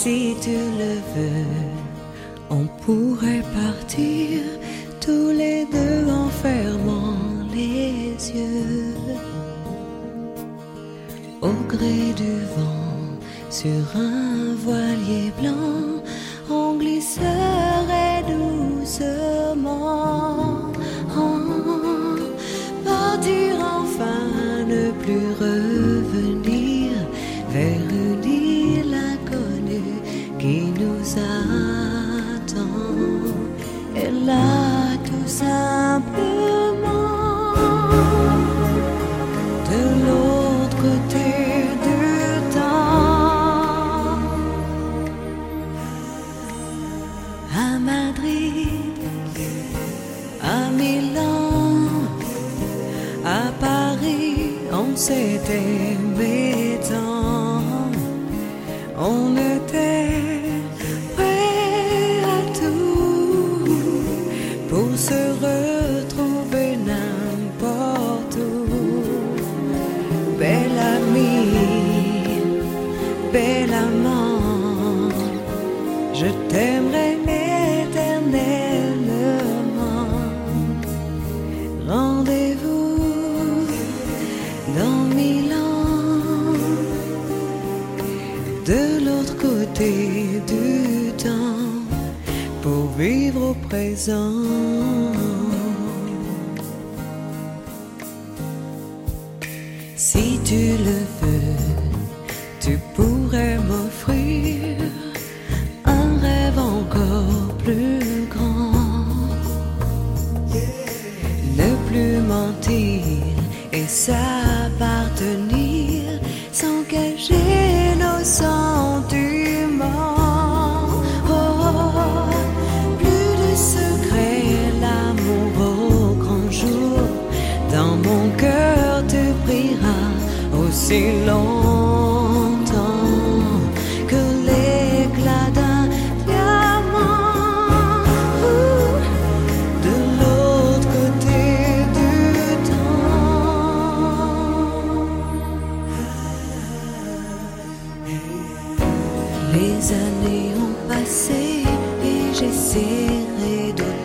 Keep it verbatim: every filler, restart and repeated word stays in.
Si tu le veux, on pourrait partir tous les deux en fermant les yeux. Au gré du vent, sur un voilier blanc, on glisserait doucement. Oh, partir enfin, ne plus revenir vers une île inconnue qui nous attend. Et là, tout simplement, de l'autre côté du temps, à Madrid, à Milan, à Paris, on s'est aimé tant. On était prêts à tout pour se retrouver n'importe où. Belle amie, belle amant, je t'aimerai éternellement. Rendez-vous dans mille ans, de l'autre côté du temps, pour vivre au présent. Si tu le veux, tu pourrais m'offrir un rêve encore plus grand. Ne plus mentir et s'appartenir sans cacher nos sentiments. Oh, plus de secrets, l'amour au grand jour. Dans mon cœur te brillera aussi longtemps que l'éclat d'un diamant. Ouh, de l'autre côté du temps. Les années ont passé et j'essaierai de